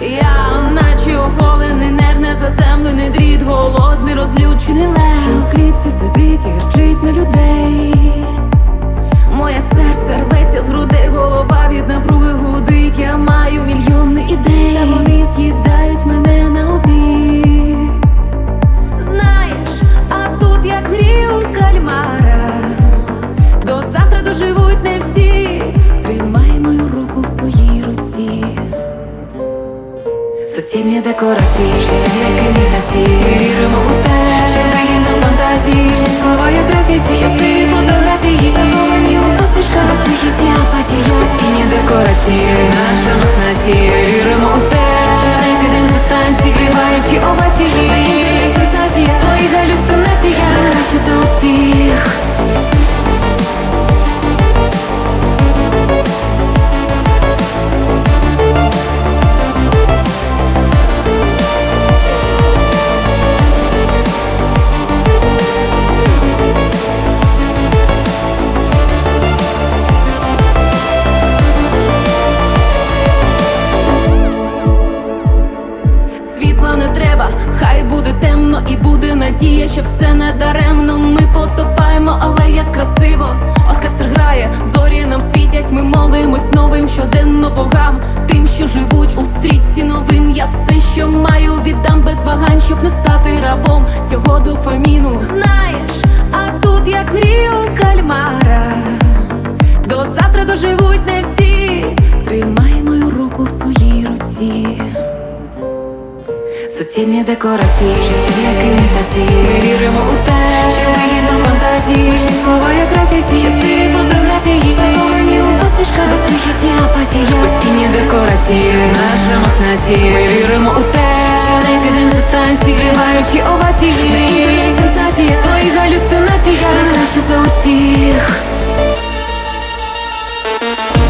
Я наче оголений нерв, незаземлений дріт, голодний, розлючений лев, що в клітці сидить і гірчить на людей. Моє серце рветься з грудей, голова від напруги гудить. Я маю мільйони ідей, та вони з'їдають мене на обід. Знаєш, а тут як грію кальмара, до завтра доживуть не всі. Тримай мою руку в своїй руці. Суцільні декорації, життя як імітації. Ми віримо у те, що вигідно фантазії. Чні слова як графіті, щасливі фотографії, заховані у посмішках, сміхіті, апатія. Осінні декорації, наш ранок нації. Ми віримо у те, що не зійдем зі станції, зриваючи овації. Ми є сенсації, свої галюцинації. Ми краще за усіх. Не треба, хай буде темно і буде надія, що все не даремно. Ми потопаємо, але як красиво. Оркестр грає, зорі нам світять. Ми молимось новим щоденно богам, тим, що живуть у стрічці новин. Я все, що маю, віддам без вагань, щоб не стати рабом цього дофаміну. Знаєш, а тут як грію кальмара, до завтра доживуть не всі. Тримай мою руку в своїй руці. Суцільні декорації, життя як імітації. Ми віримо у те, що вигідно фантазії. Вічні слова як графіті, щасливі фотографії, заховані у посмішках, сміхіті, апатія. Осінні декорації, наш ранок нації. Ми віримо у те, що не зійдем зі станції, зриваючи овації. Ми є сенсації, свої галюцинації. Ми краще за усіх.